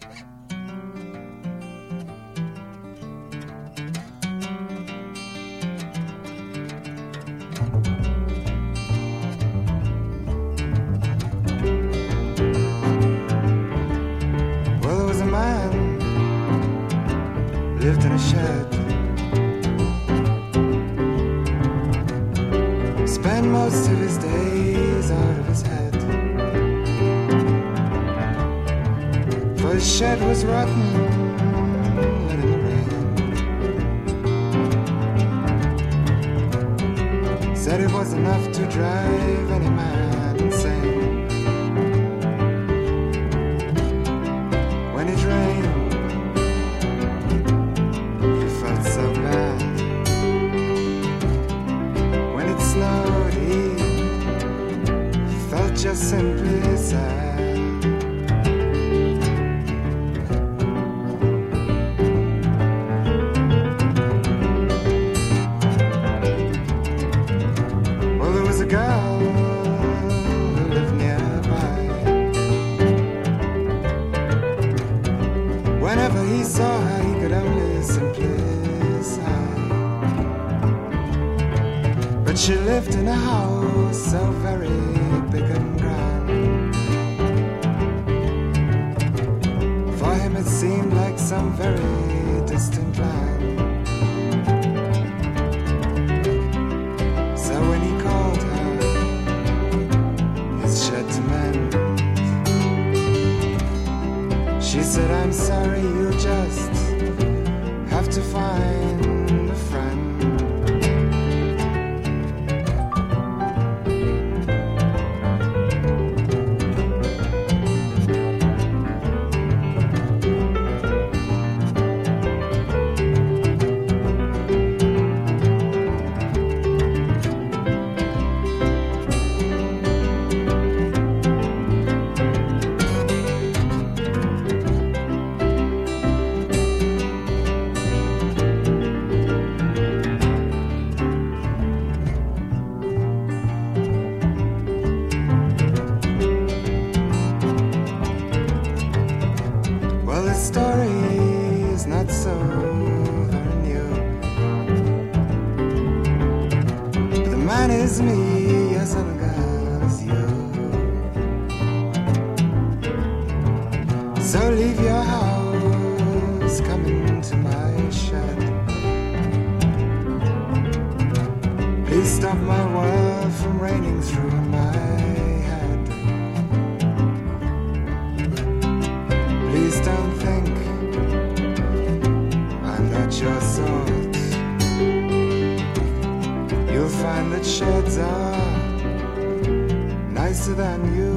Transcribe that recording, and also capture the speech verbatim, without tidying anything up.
Well, there was a man lived in a shed, spent most of his days out of his head, for his shed was rotten in the rain. Said it was enough to drive any man insane. When it rained, he felt so bad. When it snowed, he felt just simply sad. Well, there was a girl who lived nearby. Whenever he saw her, he could only simply sigh. But she lived in a house so very big and grand. For him it seemed like some very distant land. So when he called her his shed to mend, she said, I'm sorry, you just have to find a friend. Well, the story is not so very new. But the man is me as long as you. So leave your house, come into my shed. Please stop my world from raining through my head. Please don't think I'm not your sort. You'll find that sheds are nicer than you